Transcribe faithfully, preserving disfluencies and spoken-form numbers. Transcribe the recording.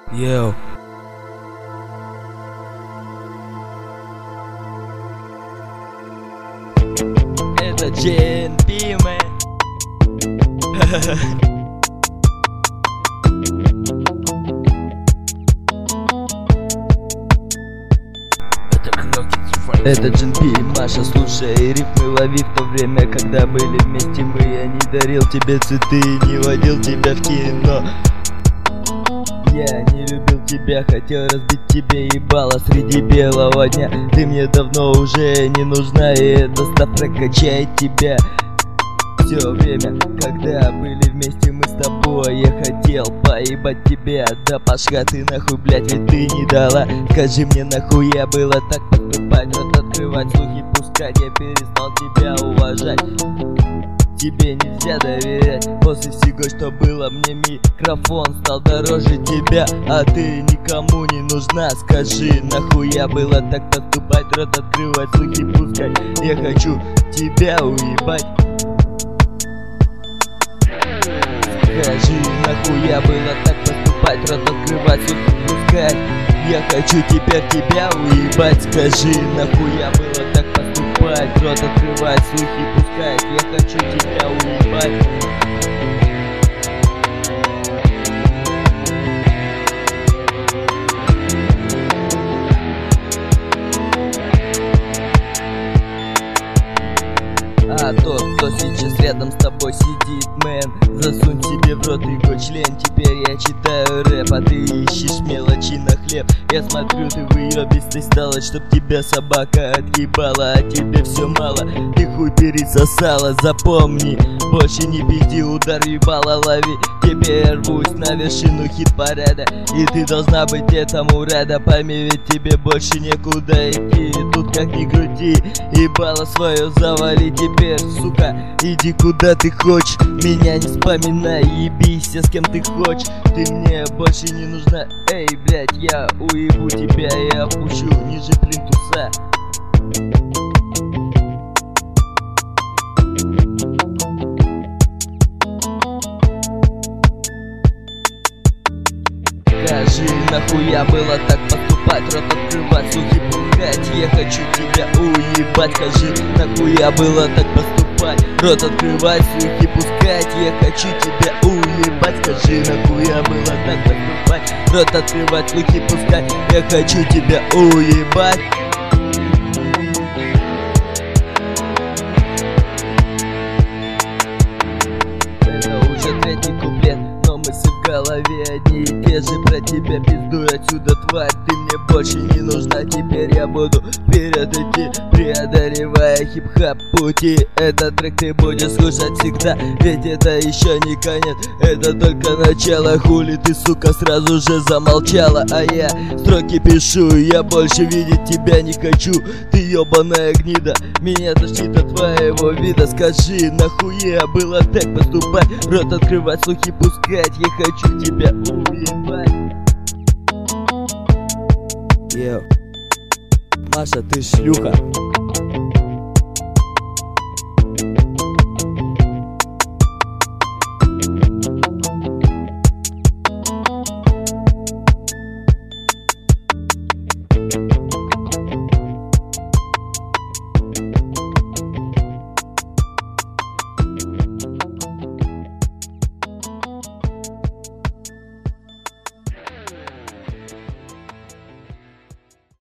Йоу. Это джи эн пи, мэн. Это джи эн пи, Маша, слушай рифмы лови. В то время, когда были вместе мы, я не дарил тебе цветы, не водил тебя в кино. Я не любил тебя, хотел разбить тебе ебало среди белого дня. Ты мне давно уже не нужна, и это став прокачает тебя. Все время, когда были вместе мы с тобой, я хотел поебать тебя. Да пошла ты нахуй, блять, ведь ты не дала. Скажи мне, нахуя было так поступать, рот открывать, слухи пускать. Я перестал тебя уважать, тебе нельзя доверять. После всего, что было, мне микрофон стал дороже тебя. А ты никому не нужна, скажи, нахуя было так поступать, рот открывать, слухи пускать. Я хочу тебя уебать. Скажи, нахуя было так поступать, рот открывать, слухи пускать. Я хочу теперь тебя уебать. Скажи, нахуя было так поступать, рот открывать, слухи пускать. Я хочу тебя уебать. А тот, кто сейчас рядом с тобой сидит, мэн, засунь себе в рот его член. Теперь я читаю рэп, а ты ищешь мелочи на хлеб. Я смотрю, ты выебистой стала, чтоб тебя собака отъебала. А тебе все мало, ты хуй пересосала. Запомни, больше не пизди, удар ебала лови. Теперь рвусь на вершину хит-парада, и ты должна быть этому рада. Пойми, ведь тебе больше некуда идти. Тут как ни крути, ебало свое завали. Теперь, сука, иди куда ты хочешь, меня не вспоминай, ебися с кем ты хочешь. Ты мне больше не нужна, эй, блядь, я уебу тебя и опущу ниже плинтуса. Скажи, нахуя было так поступать, рот открывать, слухи пускать. Я хочу тебя уебать. Скажи, нахуя было так поступать, рот открывать, слухи пускать. Я хочу тебя уебать. Скажи, нахуя было так поступать, рот открывать, слухи пускать. Я хочу тебя уебать. Это уже третий куплет, но мысли в голове одни и те же. Про тебя пиздуй отсюда, тварь, ты мне больше не нужна. Теперь я буду вперед идти, преодолевая хип-хап пути. Этот трек ты будешь слушать всегда, ведь это еще не конец, это только начало. Хули ты, сука, сразу же замолчала, а я строки пишу. Я больше видеть тебя не хочу, ты ебаная гнида, меня тошнит от твоего вида. Скажи, нахуя было так поступать, рот открывать, слухи пускать. Я хочу тебя уебать. Йоу. Маша, ты шлюха.